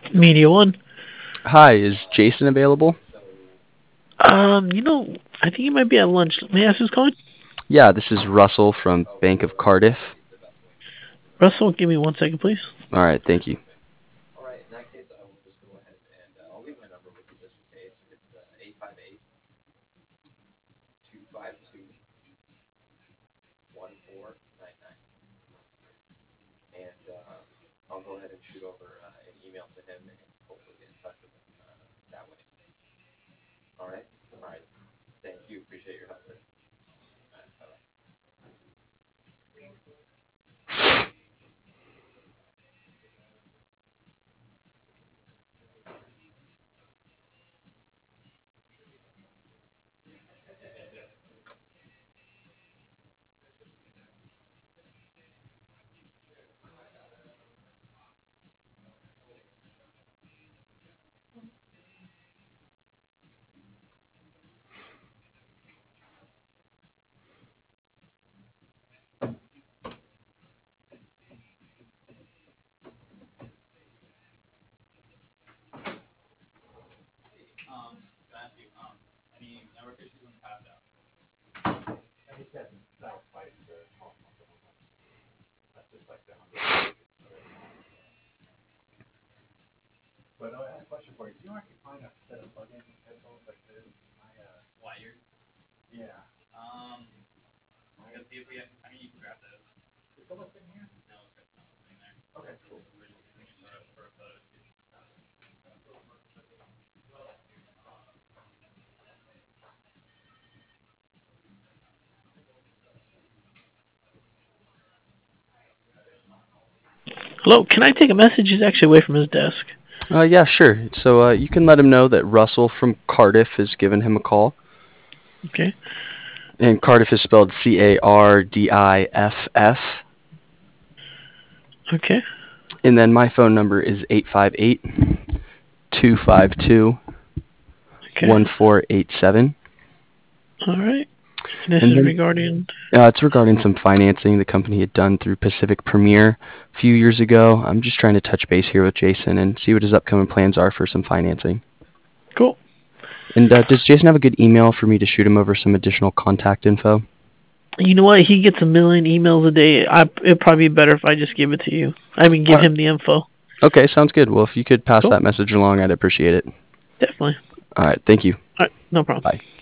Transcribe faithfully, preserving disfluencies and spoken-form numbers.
Media One. Hi, is Jason available? Um, you know, I think he might be at lunch. May I ask who's calling? Yeah, this is Russell from Bank of Cardiff. Russell, give me one second, please. All right, thank you. Hello, can I take a message? He's actually away from his desk. Uh, yeah, sure. So uh, you can let him know that Russell from Cardiff has given him a call. Okay. And Cardiff is spelled C A R D I F F. Okay. And then my phone number is eight five eight, two five two, Okay. one four eight seven. All right. And this And is then regarding. uh, it's regarding some financing the company had done through Pacific Premier a few years ago. I'm just trying to touch base here with Jason and see what his upcoming plans are for some financing. Cool. And uh, does Jason have a good email for me to shoot him over some additional contact info? You know what? He gets a million emails a day. I, it'd probably be better if I just give it to you. I mean, give Uh, him the info. okay, sounds good. Well, if you could pass Cool. that message along, I'd appreciate it. Definitely. All right, thank you. All right. No problem. Bye.